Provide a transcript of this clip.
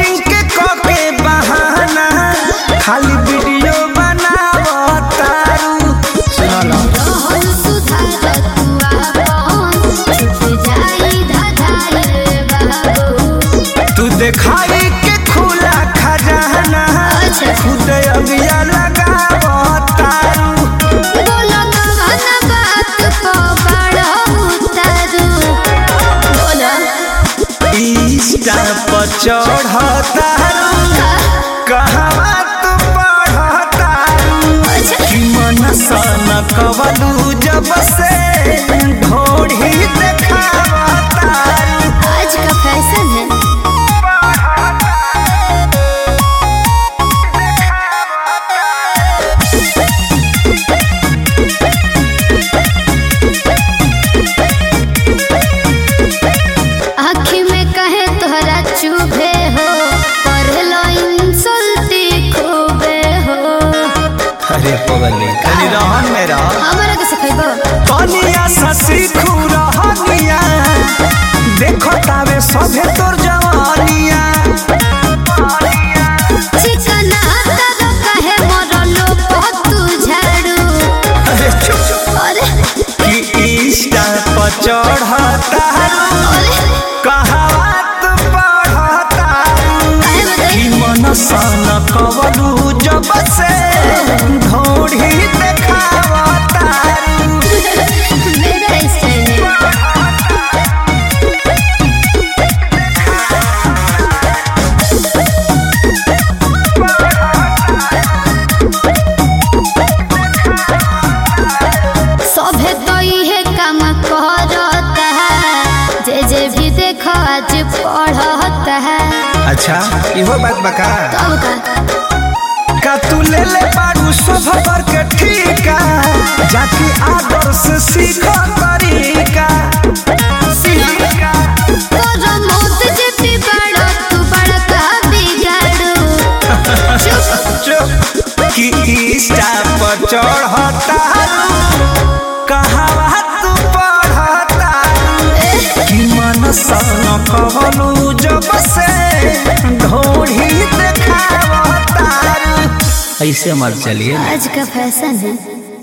coaching के कके बहाना खाली वीडियो बनावतारू सुना लो रहल सुधार तू छुप जाई धाधाए बाबू तू देखाई के खुला खजाना खुद अगिया लगावतारू बोला कवना बात को बड़ा उतारू बोला इंस्टा पर चढ़तारू कहवा तू पढ़तारू कि मन सन कवलू जब से ढोढ़ी देखावतारू आज का फैशन है आँखी में कहे तोहरा चुभे हो पढ़लो इंसल्टी खूबे हो अरे पगली कनी रहन में रह हमरा के सिखेबो कनिया सा सीखू रहनिया देखो तावे सभे तोर जवानिया चिकना तब कहे मरलो पतू झाड़ू अरे चुप अरे कि इंस्टा पर चढ़तारू अरे कहवा तू पढ़तारू काहे बताई कि मन सन कवलू जब से ढोढ़ी देखावतारू मेरा स्टाइल है सभे तो इहे काम करता है जे भी देखो आज पढ़ता है अच्छा इहो बात बका तब का तू ले ले बारू सब पर के ठीका जाके आदर से सीख तरीका सुना तोरा मौत जे भी बड़ा तू बड़का बिगाड़ू चुप कि इंस्टा पर चढ़तारू कहवा तू पढ़तारू कि मन सन कहलू जब से ढोढ़ी देखावतारू ऐसे मत चलिए आज का फैशन है